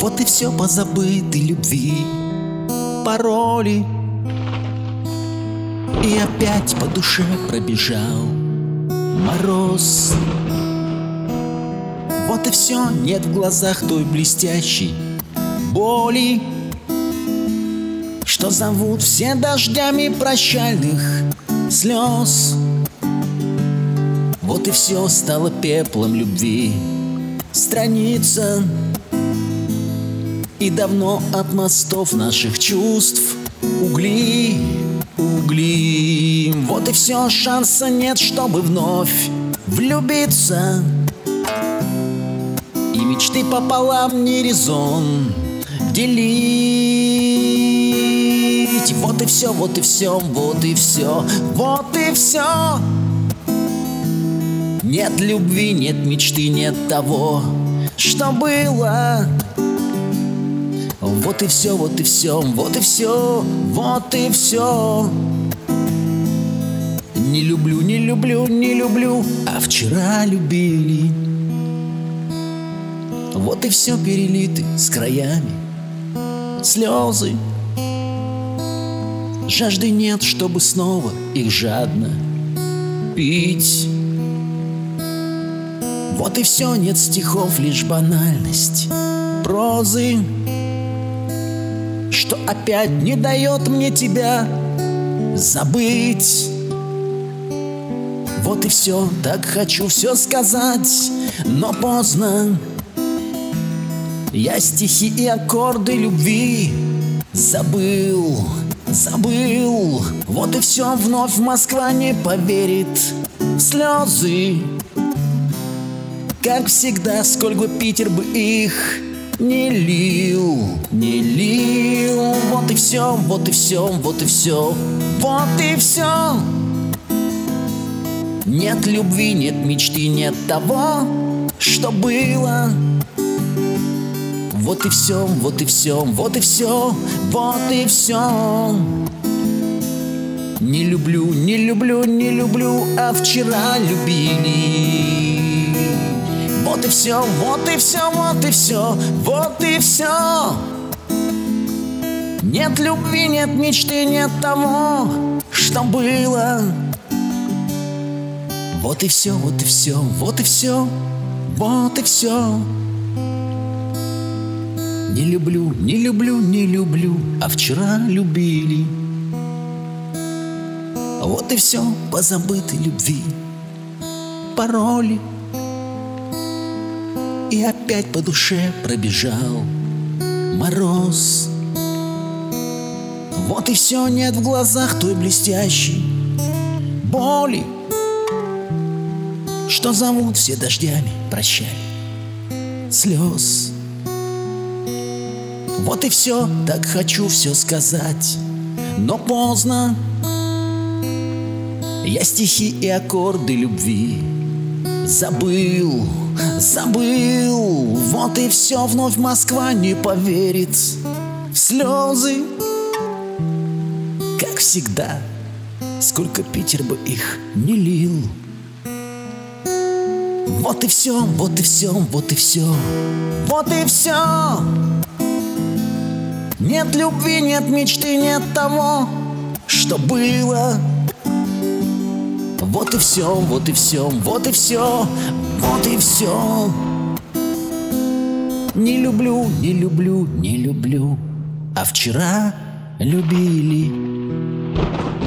Вот и все позабытой любви, пароли. И опять по душе пробежал мороз. Вот и все, нет в глазах той блестящей боли, что зовут все дождями прощальных слез. Вот и все стало пеплом любви страница, и давно от мостов наших чувств угли. Вот и все, шанса нет, чтобы вновь влюбиться, и мечты пополам не резон делить. Вот и все, вот и все, вот и все, вот и все. Нет любви, нет мечты, нет того, что было. Вот и все, вот и все, вот и все, вот и все. Не люблю, не люблю, не люблю, а вчера любили. Вот и все перелиты с краями слезы. Жажды нет, чтобы снова их жадно пить. Вот и все, нет стихов, лишь банальность прозы, что опять не дает мне тебя забыть. Вот и все, так хочу все сказать, но поздно. Я стихи и аккорды любви забыл. Вот и все, вновь Москва не поверит в слезы. Как всегда, сколь бы Питер бы их не лил. Вот и все, вот и все, вот и все, вот и все. Нет любви, нет мечты, нет того, что было. Вот и все, вот и все, вот и все, вот и все. Не люблю, не люблю, не люблю, а вчера любили. Вот и все, вот и все, вот и все, вот и все. Нет любви, нет мечты, нет того, что было. Вот и все, вот и все, вот и все, вот и все. Не люблю, не люблю, не люблю, а вчера любили. Вот и все по забытой любви, пароли. И опять по душе пробежал мороз. Вот и все, нет в глазах той блестящей боли, что зовут все дождями прощальных слез. Вот и все, так хочу все сказать, но поздно. Я стихи и аккорды любви забыл. Вот и все, вновь Москва не поверит в слезы. Как всегда, сколько Питер бы их не лил. Вот и все, вот и все, вот и все, вот и все. Нет любви, нет мечты, нет того, что было. Вот и все, вот и все, вот и все, вот и все. Не люблю, не люблю, не люблю, а вчера любили.